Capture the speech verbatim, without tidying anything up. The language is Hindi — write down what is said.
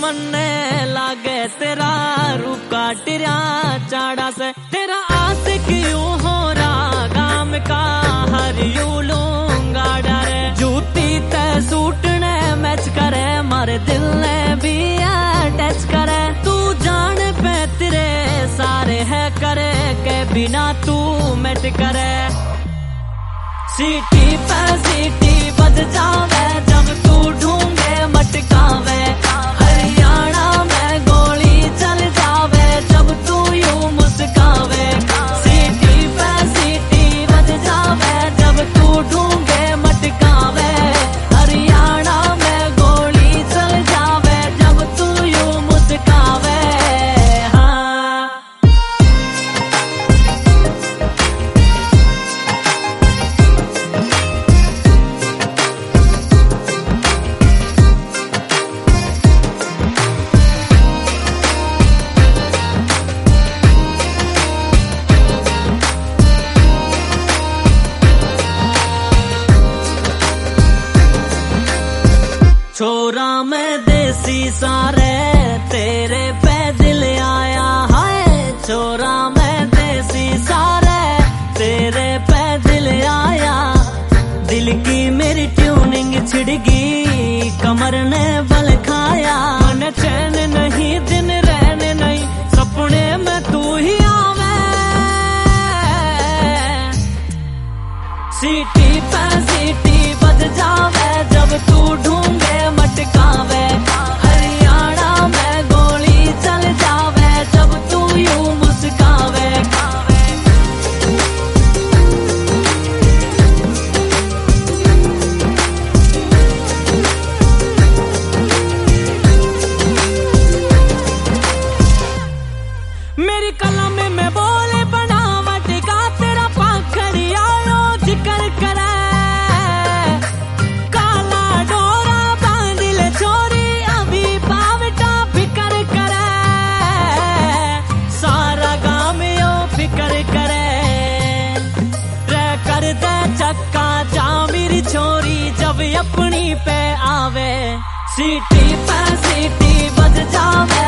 मन्ने लागे तेरा रूप काटिया चाड़ा से तेरा आशिक यूं हो रहा गाम का हर यू लूंगा डरे जूती ते सूट ने मैच करे मारे दिल ने भी अटैच करे तू जान पे तेरे सारे है करे के बिना तू मेट करे सीटी पे सीटी बज जावे जब तू ढूंढे मटकावे हरियाणा में गोली चल जावे जब तू यूं मुस्कावे सीटी पे सीटी बज जावे जब तू ढूंढे मटकावे हरियाणा में गोली चल जावे जब तू यूं मुस्कावे छोरा में देसी सारे तेरे पे दिल आया है छोरा में देसी सारे तेरे पे दिल आया दिल की मेरी ट्यूनिंग छिड़गी कमर ने बल खाया मन चैन नहीं दिन रहने नहीं सपने में तू ही आवे सीटी पे सीटी बज जावे जब तू ढूंढे मटकावे हरियाणा में गोली चल जावे जब तू यूं मुस्कावे मेरी कलम में बोले बनावट का तेरा पाखड़ी आयो जिक्र करे चक्का जा मेरी छोरी जब अपनी पे आवे सीटी पे सीटी बज जावे